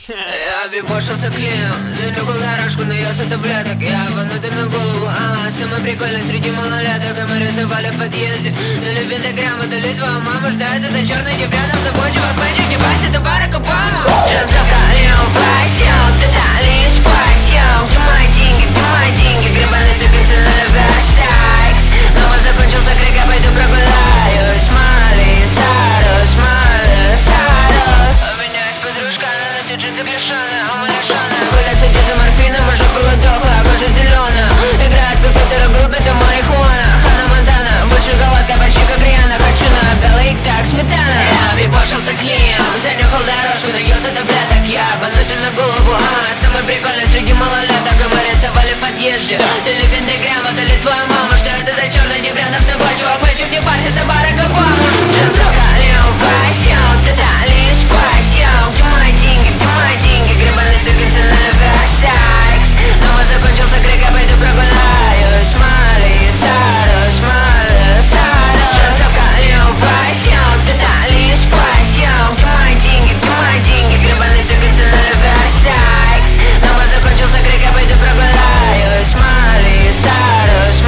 Я бибошился клеем, занюхал дорожку, наелся таблеток. Я обманутый на голову, самый прикольный среди малолеток. И мы рисовали в подъезде, то ли пентаграмму, то ли твою маму ждать за черный тип рядом с тобой, чувак, мальчик, не парься, это Барак Обама. Джанцовка, Лео, Васил, ты дали спасил. Где мои деньги, гребаный сыпется на Версакс. Но вот закончился крик, я пойду прогуляюсь. Мали, Сарус, у меня есть подружка, она носит джинсы клешаные, умалешаная. Гулять с этим морфином, уже было дохлая, кожа зеленая. Играет в какой-то рэп-группе, там марихуана. Хана Монтана, больше голодка, почти как Риана. Хочу на белый, как сметана. Я бибошился клеем, занюхал дорожку, наелся таблеток. Я обманутый на голову, самый прикольный среди малолеток. И мы рисовали в подъезде, то ли пентаграмма, то ли твоя мама. Что это за черный тип рядом с собой, чувак, мальчик, не парься, это Барак Обама. Джанцовка, Лео, Васил, ты дали спасил. Где мои деньги, гребаный сыпется на Версакс. Но вот закончился крик, я пойду прогуляюсь. Мали, Сарус, Джанцовка, Лео, Васил, ты дали спасил. Где мои деньги, гребаный сыпется на Версакс. Но вот закончился крик, я пойду прогуляюсь. Мали, Сарус,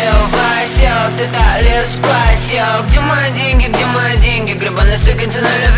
Где мои деньги, гребаный сыпется на